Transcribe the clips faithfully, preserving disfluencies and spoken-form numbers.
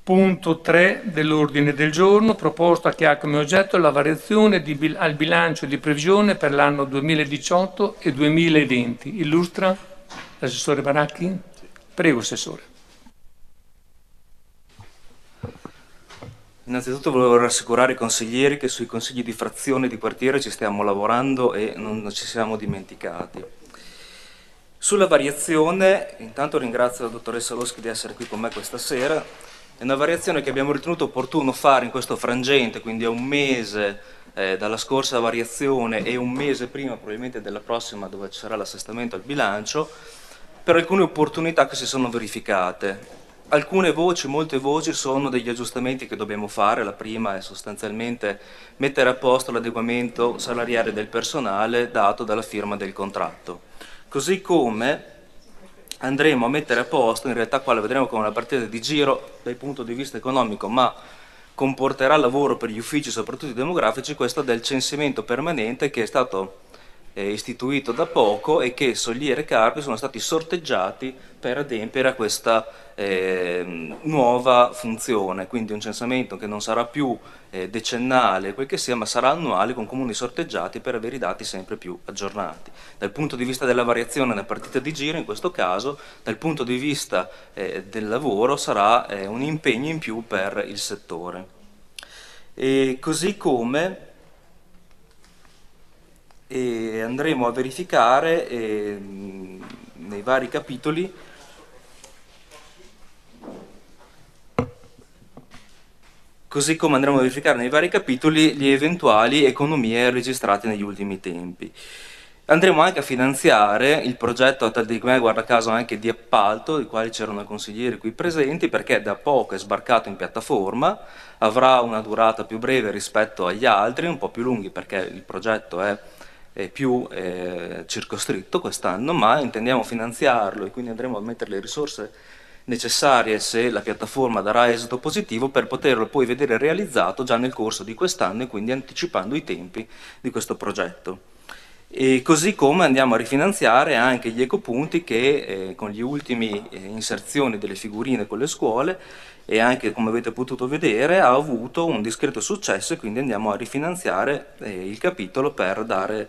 Punto tre dell'ordine del giorno, proposta che ha come oggetto la variazione di bil- al bilancio di previsione per l'anno duemiladiciotto e duemilaventi. Illustra l'assessore Baracchi? Prego, assessore. Innanzitutto volevo rassicurare i consiglieri che sui consigli di frazione e di quartiere ci stiamo lavorando e non ci siamo dimenticati. Sulla variazione, intanto ringrazio la dottoressa Loschi di essere qui con me questa sera. È una variazione che abbiamo ritenuto opportuno fare in questo frangente, quindi a un mese eh, dalla scorsa variazione e un mese prima probabilmente della prossima dove ci sarà l'assestamento al bilancio, per alcune opportunità che si sono verificate. Alcune voci, molte voci, sono degli aggiustamenti che dobbiamo fare. La prima è sostanzialmente mettere a posto l'adeguamento salariale del personale dato dalla firma del contratto. Così come andremo a mettere a posto, in realtà qua la vedremo come una partita di giro dal punto di vista economico, ma comporterà lavoro per gli uffici, soprattutto i demografici, questo del censimento permanente che è stato eh, istituito da poco e che Soliere e Carpi sono stati sorteggiati per adempiere a questa eh, nuova funzione, quindi un censimento che non sarà più eh, decennale, quel che sia, ma sarà annuale con comuni sorteggiati per avere i dati sempre più aggiornati. Dal punto di vista della variazione, una partita di giro in questo caso, dal punto di vista eh, del lavoro sarà eh, un impegno in più per il settore. E così come e andremo a verificare eh, nei vari capitoli così come andremo a verificare nei vari capitoli gli eventuali economie registrate negli ultimi tempi. Andremo anche a finanziare il progetto a tal di me, guarda caso, anche di appalto, di quali c'erano consiglieri qui presenti, perché da poco è sbarcato in piattaforma, avrà una durata più breve rispetto agli altri, un po' più lunghi perché il progetto è, è più eh, circoscritto quest'anno, ma intendiamo finanziarlo e quindi andremo a mettere le risorse necessarie se la piattaforma darà esito positivo per poterlo poi vedere realizzato già nel corso di quest'anno e quindi anticipando i tempi di questo progetto. E così come andiamo a rifinanziare anche gli ecopunti che eh, con gli ultimi eh, inserzioni delle figurine con le scuole e anche come avete potuto vedere ha avuto un discreto successo e quindi andiamo a rifinanziare eh, il capitolo per dare,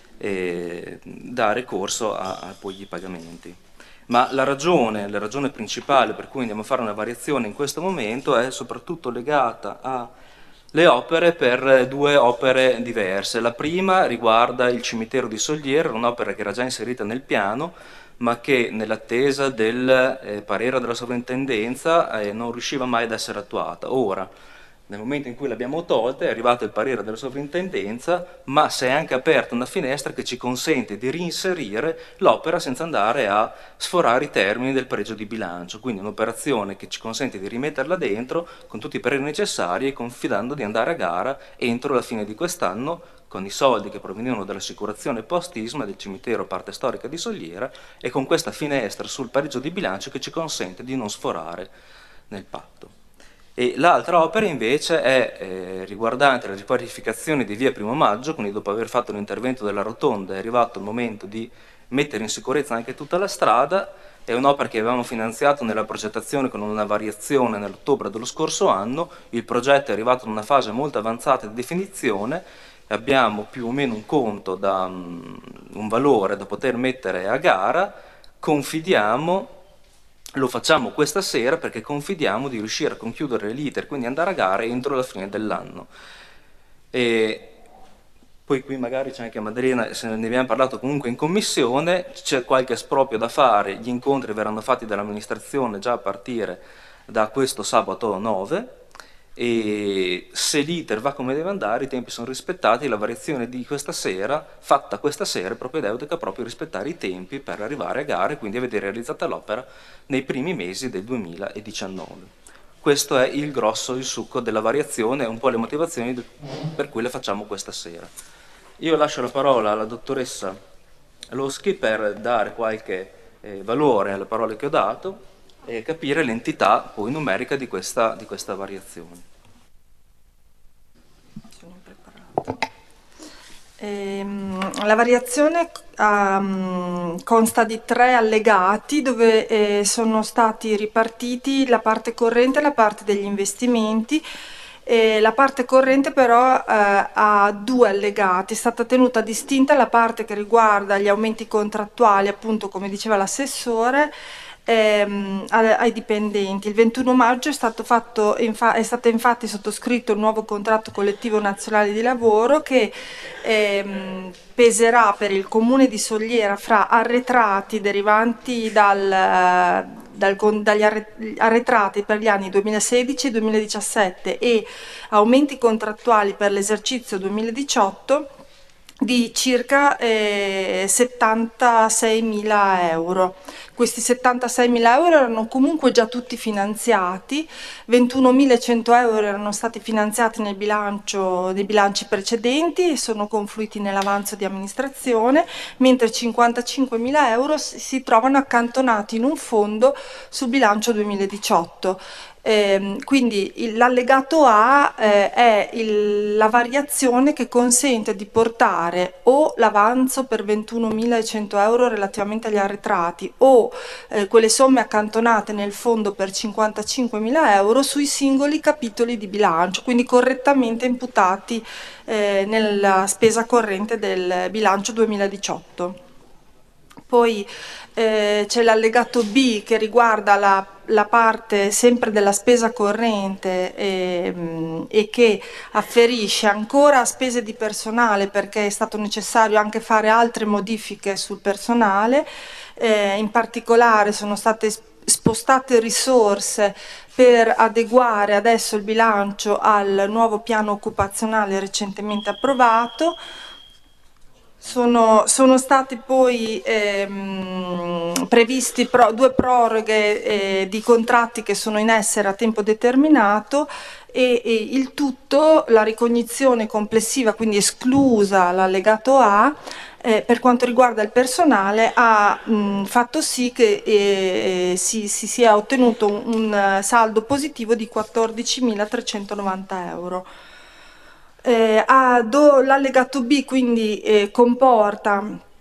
eh, dare corso a, a poi i pagamenti. Ma la ragione, la ragione principale per cui andiamo a fare una variazione in questo momento è soprattutto legata alle opere per due opere diverse. La prima riguarda il cimitero di Soliere, un'opera che era già inserita nel piano, ma che nell'attesa del eh, parere della sovrintendenza eh, non riusciva mai ad essere attuata. Ora, nel momento in cui l'abbiamo tolta è arrivato il parere della sovrintendenza, ma si è anche aperta una finestra che ci consente di reinserire l'opera senza andare a sforare i termini del pareggio di bilancio, quindi un'operazione che ci consente di rimetterla dentro con tutti i pareri necessari e confidando di andare a gara entro la fine di quest'anno con i soldi che provenivano dall'assicurazione post-isma del cimitero parte storica di Soliera e con questa finestra sul pareggio di bilancio che ci consente di non sforare nel patto. E l'altra opera invece è eh, riguardante la riqualificazione di via Primo Maggio, quindi dopo aver fatto l'intervento della rotonda è arrivato il momento di mettere in sicurezza anche tutta la strada. È un'opera che avevamo finanziato nella progettazione con una variazione nell'ottobre dello scorso anno, il progetto è arrivato in una fase molto avanzata di definizione, abbiamo più o meno un conto, da, um, un valore da poter mettere a gara, confidiamo lo facciamo questa sera perché confidiamo di riuscire a concludere l'iter, quindi andare a gara entro la fine dell'anno. E poi qui magari c'è anche Madrena, se ne abbiamo parlato comunque in commissione, c'è qualche esproprio da fare, gli incontri verranno fatti dall'amministrazione già a partire da questo sabato nove, e se l'iter va come deve andare, i tempi sono rispettati, la variazione di questa sera, fatta questa sera, è propedeutica proprio a rispettare i tempi per arrivare a gara e quindi a vedere realizzata l'opera nei primi mesi del duemiladiciannove. Questo è il grosso, il succo della variazione e un po' le motivazioni per cui le facciamo questa sera. Io lascio la parola alla dottoressa Loschi per dare qualche eh, valore alle parole che ho dato e capire l'entità poi numerica di questa, di questa variazione. Sono preparata. Ehm, la variazione um, consta di tre allegati dove eh, sono stati ripartiti la parte corrente e la parte degli investimenti. E la parte corrente però eh, ha due allegati, è stata tenuta distinta la parte che riguarda gli aumenti contrattuali, appunto come diceva l'assessore, ehm, ai dipendenti. Il ventuno maggio è stato, fatto, infa- è stato infatti sottoscritto il nuovo contratto collettivo nazionale di lavoro che ehm, peserà per il comune di Sogliera fra arretrati derivanti dal, dal, dagli arretrati per gli anni duemilasedici e duemiladiciassette e aumenti contrattuali per l'esercizio duemiladiciotto di circa eh, settantaseimila euro. Questi settantaseimila euro erano comunque già tutti finanziati, ventunomilacento euro erano stati finanziati nel bilancio, nei bilanci precedenti e sono confluiti nell'avanzo di amministrazione, mentre cinquantacinquemila euro si trovano accantonati in un fondo sul bilancio duemiladiciotto. Eh, quindi il, l'allegato A eh, è il, la variazione che consente di portare o l'avanzo per ventunomilacento euro relativamente agli arretrati o eh, quelle somme accantonate nel fondo per cinquantacinquemila euro sui singoli capitoli di bilancio, quindi correttamente imputati eh, nella spesa corrente del bilancio duemiladiciotto. Poi eh, c'è l'allegato B che riguarda la, la parte sempre della spesa corrente e, e che afferisce ancora a spese di personale perché è stato necessario anche fare altre modifiche sul personale, eh, in particolare sono state spostate risorse per adeguare adesso il bilancio al nuovo piano occupazionale recentemente approvato. Sono, sono stati poi ehm, previsti pro, due proroghe eh, di contratti che sono in essere a tempo determinato e, e il tutto, la ricognizione complessiva, quindi esclusa l'allegato A, eh, per quanto riguarda il personale, ha mh, fatto sì che eh, si, si sia ottenuto un, un saldo positivo di quattordicimilatrecentonovanta euro. Eh, a do, l'allegato B quindi eh, comporta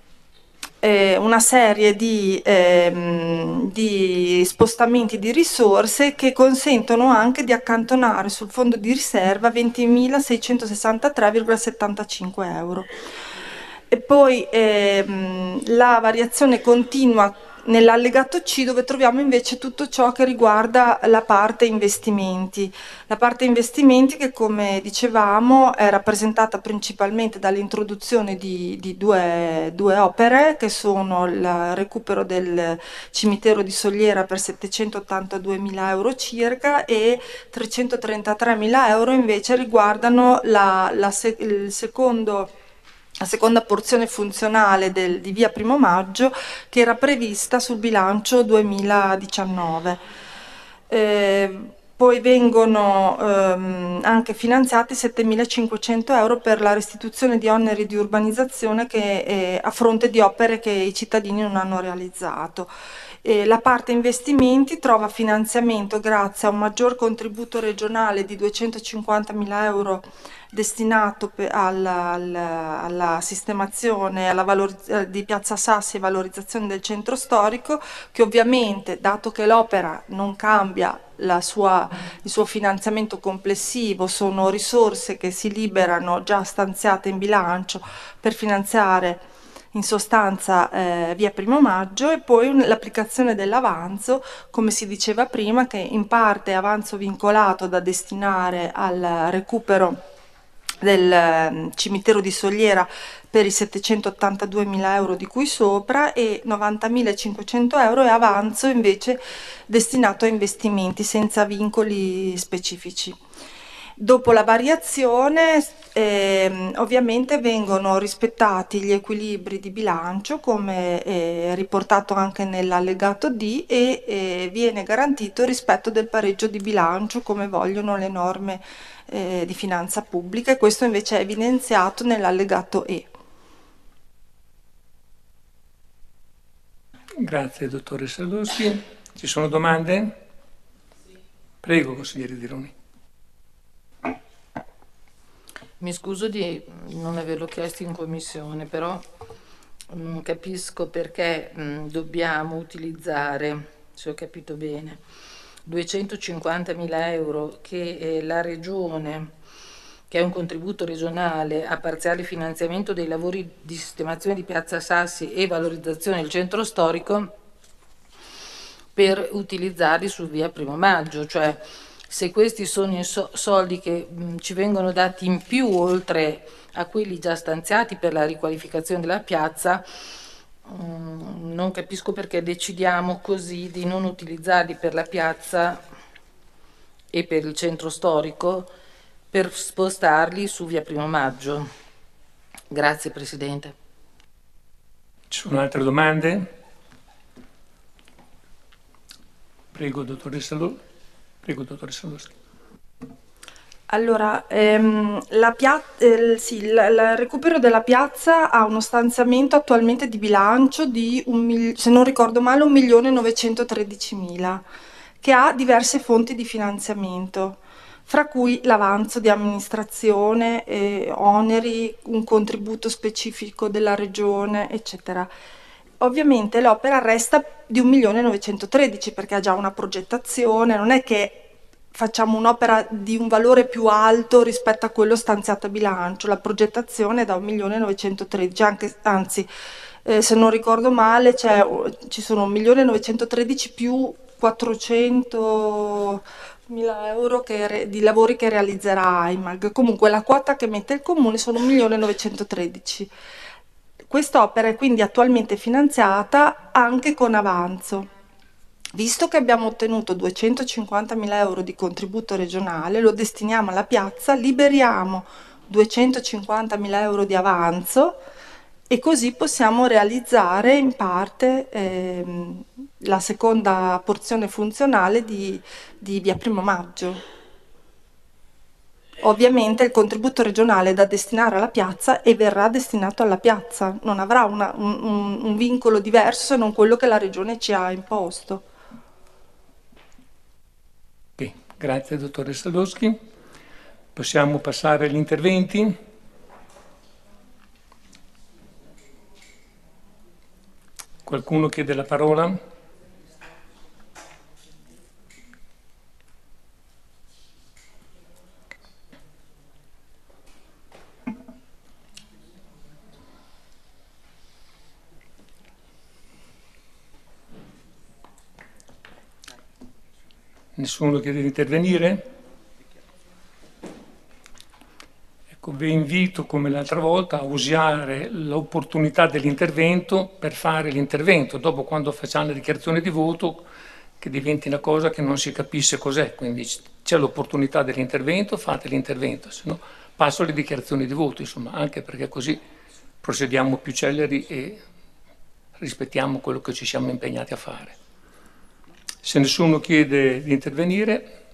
eh, una serie di, ehm, di spostamenti di risorse che consentono anche di accantonare sul fondo di riserva ventimilaseicentosessantatré virgola settantacinque euro. E poi ehm, la variazione continua nell'allegato C dove troviamo invece tutto ciò che riguarda la parte investimenti. La parte investimenti che come dicevamo è rappresentata principalmente dall'introduzione di, di due, due opere che sono il recupero del cimitero di Sogliera per settecentottantaduemila euro circa e trecentotrentatremila euro invece riguardano la, la, il secondo la seconda porzione funzionale del, di via Primo Maggio che era prevista sul bilancio duemiladiciannove. Eh, poi vengono ehm, anche finanziati settemilacinquecento euro per la restituzione di oneri di urbanizzazione che, eh, a fronte di opere che i cittadini non hanno realizzato. Eh, la parte investimenti trova finanziamento grazie a un maggior contributo regionale di duecentocinquantamila euro destinato alla, alla, alla sistemazione alla valor- di Piazza Sassi e valorizzazione del centro storico, che ovviamente, dato che l'opera non cambia la sua, il suo finanziamento complessivo, sono risorse che si liberano già stanziate in bilancio per finanziare in sostanza eh, via Primo Maggio e poi un, l'applicazione dell'avanzo, come si diceva prima, che in parte è avanzo vincolato da destinare al recupero del eh, cimitero di Sogliera per i settecentottantaduemila euro di cui sopra e novantamilacinquecento euro è avanzo invece destinato a investimenti senza vincoli specifici. Dopo la variazione eh, ovviamente vengono rispettati gli equilibri di bilancio come eh, riportato anche nell'allegato D e eh, viene garantito il rispetto del pareggio di bilancio come vogliono le norme eh, di finanza pubblica e questo invece è evidenziato nell'allegato E. Grazie dottoressa Loschi. Ci sono domande? Prego consigliere Dironi. Mi scuso di non averlo chiesto in commissione, però non capisco perché mh, dobbiamo utilizzare, se ho capito bene, duecentocinquantamila euro che eh, la Regione, che è un contributo regionale a parziale finanziamento dei lavori di sistemazione di Piazza Sassi e valorizzazione del centro storico, per utilizzarli su via Primo Maggio, cioè se questi sono i so- soldi che mh, ci vengono dati in più oltre a quelli già stanziati per la riqualificazione della piazza, mh, non capisco perché decidiamo così di non utilizzarli per la piazza e per il centro storico per spostarli su via Primo Maggio. Grazie Presidente. Ci sono altre domande? Prego, dottoressa Lo... Prego, dottoressa Loschi. Allora, ehm, la pia- eh, sì, il, il recupero della piazza ha uno stanziamento attualmente di bilancio di, un mil- se non ricordo male, un milione novecentotredicimila, che ha diverse fonti di finanziamento, fra cui l'avanzo di amministrazione, eh, oneri, un contributo specifico della regione, eccetera. Ovviamente l'opera resta di un milione novecentotredici perché ha già una progettazione, non è che facciamo un'opera di un valore più alto rispetto a quello stanziato a bilancio, la progettazione è da un milione novecentotredici, anche, anzi eh, se non ricordo male c'è, ci sono un milione novecentotredici più quattrocentomila euro che re, di lavori che realizzerà I M A G, comunque la quota che mette il comune sono un milione novecentotredici. Quest'opera è quindi attualmente finanziata anche con avanzo. Visto che abbiamo ottenuto duecentocinquantamila euro di contributo regionale, lo destiniamo alla piazza, liberiamo duecentocinquantamila euro di avanzo e così possiamo realizzare in parte ehm, la seconda porzione funzionale di, di via Primo Maggio. Ovviamente il contributo regionale è da destinare alla piazza e verrà destinato alla piazza, non avrà una, un, un, un vincolo diverso se non quello che la regione ci ha imposto. Okay, grazie dottoressa Loschi. Possiamo passare agli interventi? Qualcuno chiede la parola? Nessuno chiede di intervenire? Ecco, vi invito come l'altra volta a usare l'opportunità dell'intervento per fare l'intervento. Dopo, quando facciamo la dichiarazione di voto, che diventi una cosa che non si capisce cos'è. Quindi c'è l'opportunità dell'intervento, fate l'intervento, se no passo alle dichiarazioni di voto, insomma, anche perché così procediamo più celeri e rispettiamo quello che ci siamo impegnati a fare. Se nessuno chiede di intervenire,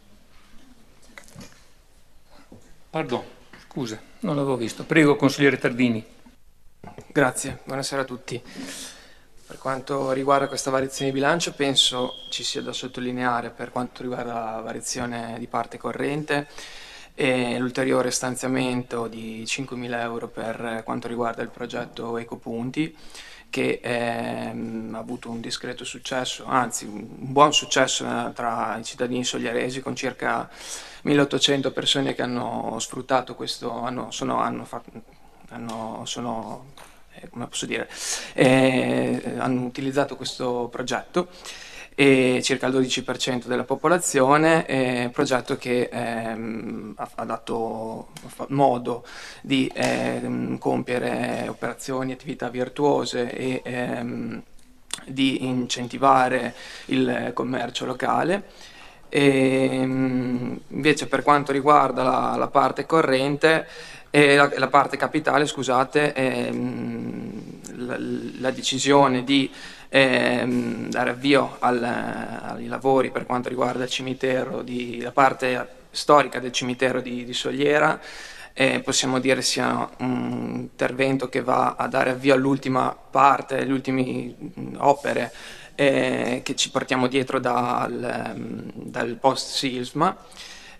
pardon, scusa, non l'avevo visto. Prego, consigliere Tardini. Grazie, buonasera a tutti. Per quanto riguarda questa variazione di bilancio, penso ci sia da sottolineare, per quanto riguarda la variazione di parte corrente, e l'ulteriore stanziamento di cinquemila euro per quanto riguarda il progetto Ecopunti, che ehm, ha avuto un discreto successo, anzi un buon successo eh, tra i cittadini sogliaresi, con circa milleottocento persone che hanno sfruttato questo, hanno, sono, hanno fatto, hanno, sono, eh, come posso dire, eh, hanno utilizzato questo progetto, e circa il dodici per cento della popolazione, eh, progetto che ehm, ha, ha dato modo di ehm, compiere operazioni, attività virtuose e ehm, di incentivare il commercio locale. E, invece per quanto riguarda la, la parte corrente, eh, la, la parte capitale, scusate, ehm, la, la decisione di ehm, dare avvio al, ai lavori per quanto riguarda il cimitero, di, la parte storica del cimitero di, di Sogliera, eh, possiamo dire sia un intervento che va a dare avvio all'ultima parte, alle ultime opere eh, che ci portiamo dietro dal, dal post-sisma.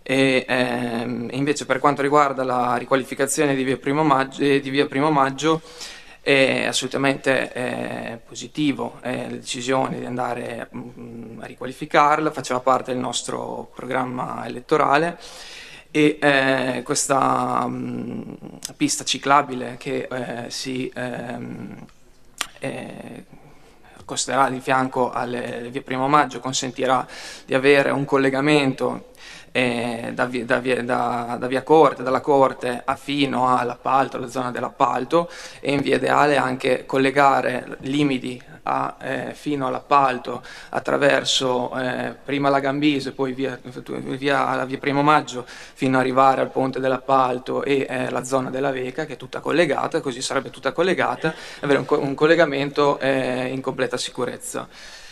E ehm, invece per quanto riguarda la riqualificazione di via Primo Maggio, eh, di via Primo Maggio è assolutamente eh, positivo eh, la decisione di andare mh, a riqualificarla, faceva parte del nostro programma elettorale e eh, questa mh, pista ciclabile che eh, si ehm, eh, costerà di fianco alle via Primo Maggio consentirà di avere un collegamento eh, da, via, da, via, da, da via Corte, dalla Corte a fino all'appalto, alla zona dell'appalto, e in via ideale anche collegare Limidi a, eh, fino all'appalto attraverso eh, prima la Gambise, poi via, via, la via Primo Maggio fino ad arrivare al ponte dell'appalto e eh, la zona della Veca, che è tutta collegata, così sarebbe tutta collegata, avere un, co- un collegamento eh, in completa sicurezza.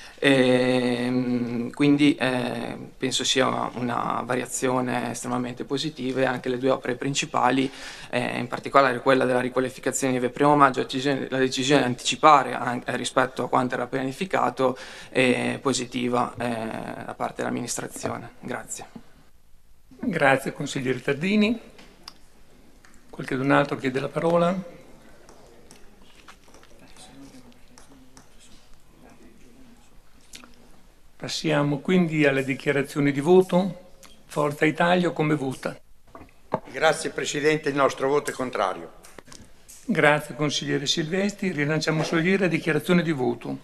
E, quindi eh, penso sia una, una variazione estremamente positiva, e anche le due opere principali, eh, in particolare quella della riqualificazione di via Primo Maggio, la decisione, la decisione di anticipare anche, rispetto a quanto era pianificato, è positiva eh, da parte dell'amministrazione. Grazie. Grazie consigliere Tardini. Qualcun altro chiede la parola? Passiamo quindi alle dichiarazioni di voto. Forza Italia come vota? Grazie Presidente, il nostro voto è contrario. Grazie consigliere Silvestri. Rilanciamo solo ieri la dichiarazione di voto.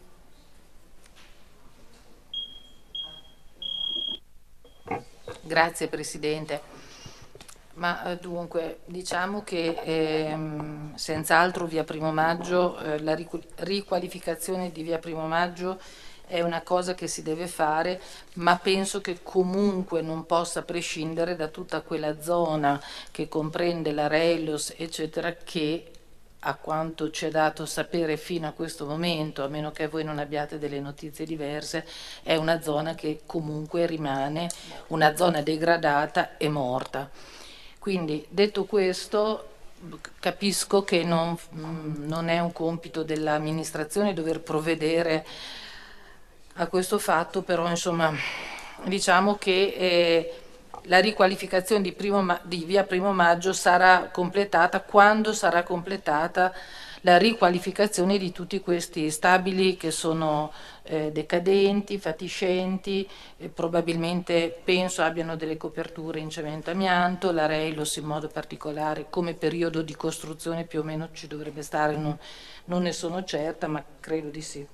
Grazie Presidente. Ma eh, dunque, diciamo che ehm, senz'altro via Primo Maggio, eh, la riqualificazione di via Primo Maggio è una cosa che si deve fare, ma penso che comunque non possa prescindere da tutta quella zona che comprende la Reilos, eccetera, che a quanto ci è dato sapere fino a questo momento, a meno che voi non abbiate delle notizie diverse, è una zona che comunque rimane una zona degradata e morta. Quindi, detto questo, capisco che non, non è un compito dell'amministrazione dover provvedere a questo fatto, però insomma diciamo che eh, la riqualificazione di, primo, di via Primo Maggio sarà completata quando sarà completata la riqualificazione di tutti questi stabili che sono eh, decadenti, fatiscenti, eh, probabilmente penso abbiano delle coperture in cemento amianto, la Reilos in modo particolare come periodo di costruzione più o meno ci dovrebbe stare, non, non ne sono certa, ma credo di sì.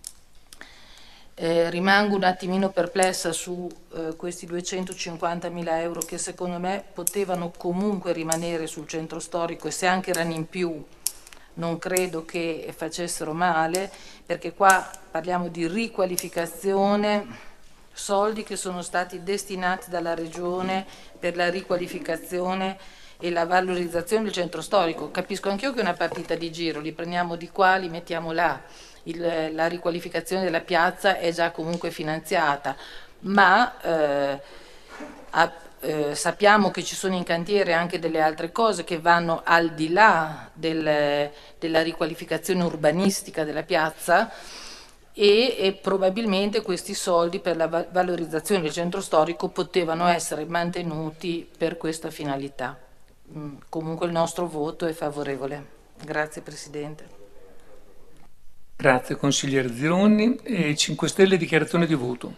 Eh, rimango un attimino perplessa su eh, questi duecentocinquantamila euro che secondo me potevano comunque rimanere sul centro storico, e se anche erano in più non credo che facessero male, perché qua parliamo di riqualificazione, soldi che sono stati destinati dalla Regione per la riqualificazione e la valorizzazione del centro storico. Capisco anch'io che è una partita di giro, li prendiamo di qua, li mettiamo là. Il, la riqualificazione della piazza è già comunque finanziata, ma eh, a, eh, sappiamo che ci sono in cantiere anche delle altre cose che vanno al di là del, della riqualificazione urbanistica della piazza, e, e probabilmente questi soldi per la va- valorizzazione del centro storico potevano essere mantenuti per questa finalità. Mm, comunque il nostro voto è favorevole. Grazie Presidente. Grazie consigliere Zironi. E cinque Stelle dichiarazione di voto.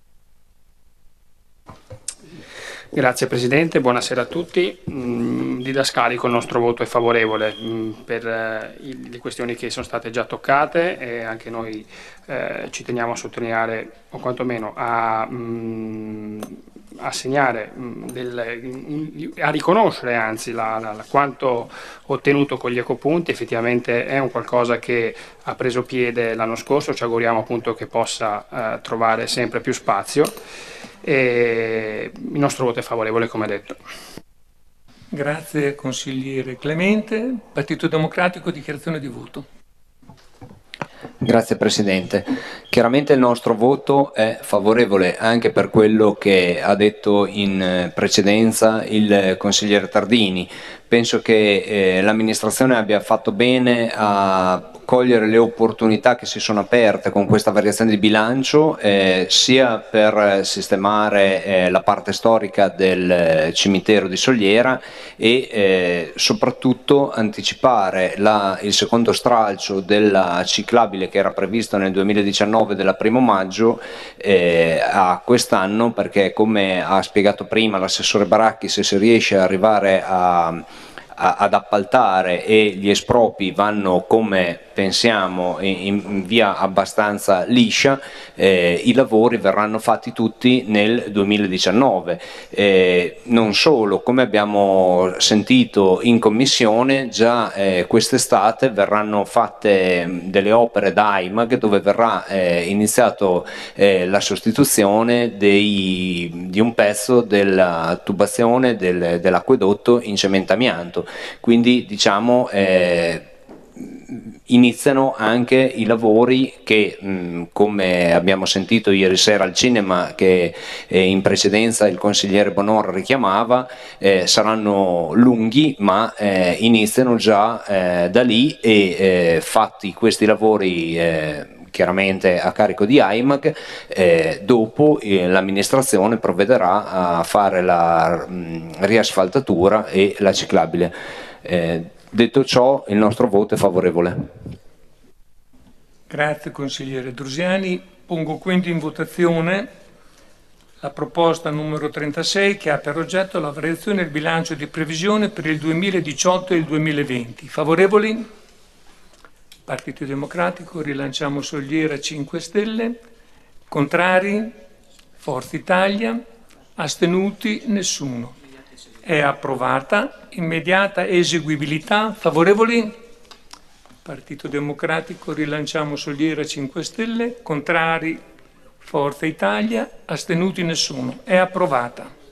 Grazie Presidente, buonasera a tutti. Mm, didascalico, il nostro voto è favorevole mm, per eh, il, le questioni che sono state già toccate, e anche noi eh, ci teniamo a sottolineare, o quantomeno a, mm, a segnare, mm, del, a riconoscere anzi la, la, la, quanto ottenuto con gli ecopunti. Effettivamente è un qualcosa che ha preso piede l'anno scorso, ci auguriamo appunto che possa eh, trovare sempre più spazio. E il nostro voto è favorevole, come detto. Grazie consigliere Clemente. Partito Democratico, dichiarazione di voto. Grazie Presidente. Chiaramente il nostro voto è favorevole anche per quello che ha detto in precedenza il consigliere Tardini. Penso che eh, l'amministrazione abbia fatto bene a cogliere le opportunità che si sono aperte con questa variazione di bilancio, eh, sia per sistemare eh, la parte storica del cimitero di Sogliera e eh, soprattutto anticipare la, il secondo stralcio della ciclabile che era previsto nel duemiladiciannove della primo maggio eh, a quest'anno, perché come ha spiegato prima l'assessore Baracchi, se si riesce ad arrivare a ad appaltare e gli espropri vanno come pensiamo in, in via abbastanza liscia, eh, i lavori verranno fatti tutti nel duemiladiciannove. Eh, non solo, come abbiamo sentito in commissione, già eh, quest'estate verranno fatte delle opere da I M A G dove verrà eh, iniziato eh, la sostituzione dei, di un pezzo della tubazione del, dell'acquedotto in cemento amianto. Quindi diciamo eh, iniziano anche i lavori che mh, come abbiamo sentito ieri sera al cinema, che eh, in precedenza il consigliere Bonor richiamava, eh, saranno lunghi ma eh, iniziano già eh, da lì e eh, fatti questi lavori eh, chiaramente a carico di I M A G, eh, dopo eh, l'amministrazione provvederà a fare la mh, riasfaltatura e la ciclabile. Eh, detto ciò, il nostro voto è favorevole. Grazie consigliere Drusiani. Pongo quindi in votazione la proposta numero trentasei che ha per oggetto la variazione del bilancio di previsione per il duemiladiciotto e il duemilaventi. Favorevoli? Partito Democratico, Rilanciamo Sogliera, cinque Stelle. Contrari? Forza Italia. Astenuti? Nessuno. È approvata. Immediata eseguibilità. Favorevoli? Partito Democratico, Rilanciamo Sogliera, cinque Stelle. Contrari? Forza Italia. Astenuti? Nessuno. È approvata.